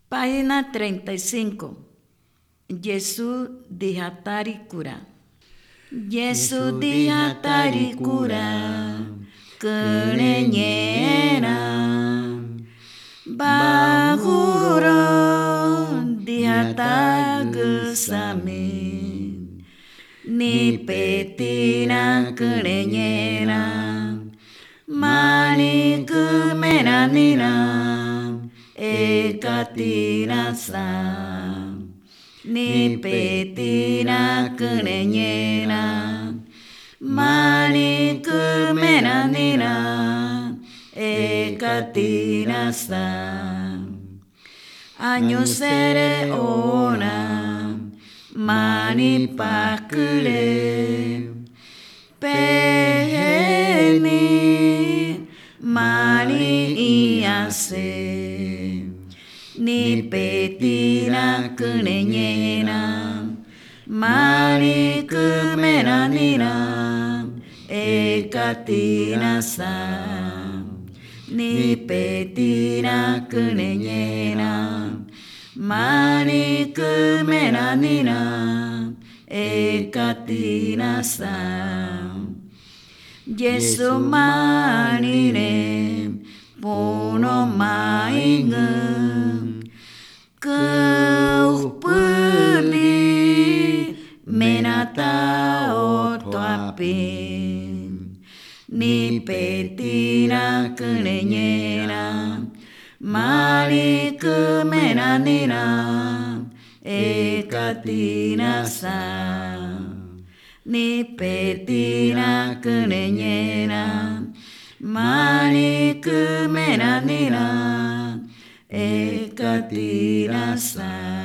Página 35. Yesu dihatari kura. Yesu dihatari kura. Kenenyera. Bahuro dihatagusame. Ni petina kenenyera. Mani kumenanina. Ekatinasa ni petina kenenyera mani kumenanina ekatinasa anyusere ona mani pakule peheni mani iase ni petina kenenyera mani kumenanina ekatinasa ni petina kenenyera mani kumenanina ekatinasa Yesu manine puno maingem kau peli menata otoapin ni petina kenenyera mani kumenanina ekatinasa ni petina kenenyera mani kumenanina ekatinasa